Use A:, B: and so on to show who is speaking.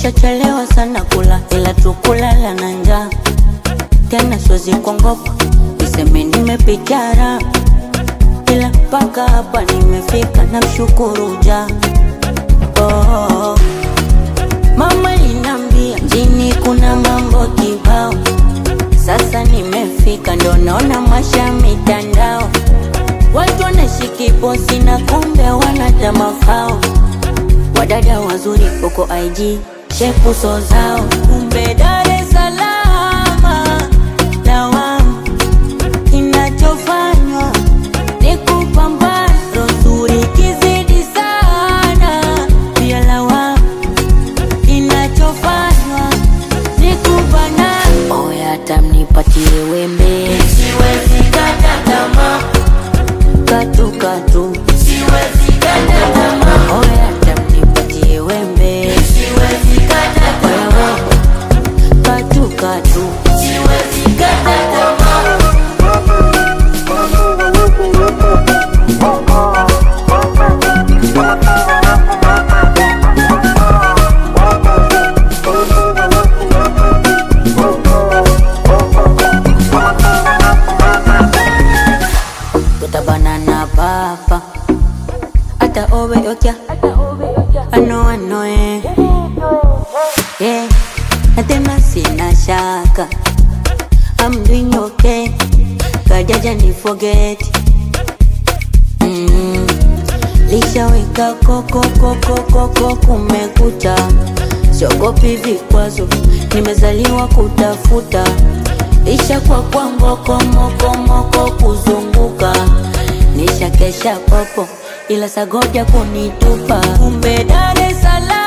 A: Tushachelewa sana kula, ila tukulala na njaa. Tena siwezi kuongopa, niseme nimepitara, ila mpaka hapa nimefika, namshukuru Jah. Oh, mama inambia mjini kuna mambo kibao. Sasa nimefika ndo naona maisha mitandao. Watu wanashiki posi na kumbe wanata mafao. Wadada wazuri huko IG, shepu so zao. Kumbe Dar es Salaam lawama, kinachofanywa ni kupambana. Roho nzuri kizidi sana, pia lawama, kinachofanywa ni kupambana. Oya hata mnipatie wembe, siwezi kata tamaa. Katu katu, siwezi kata tamaa. Oya hata mnipatie wembe, siwezi kata tamaa. Katu katu, siwezi kata tamaa. Banana papa ata obe okya ano yeah, na tena sina shaka, I'm doing okay, kajaja ni forget. Lishaweka koko kumekucha, siogopi vikwazo, nimezaliwa kutafuta. Isha kwa moko kuzunguka, nisha kesha popo ila sagoja kunitupa. Kumbe Dar es Salaam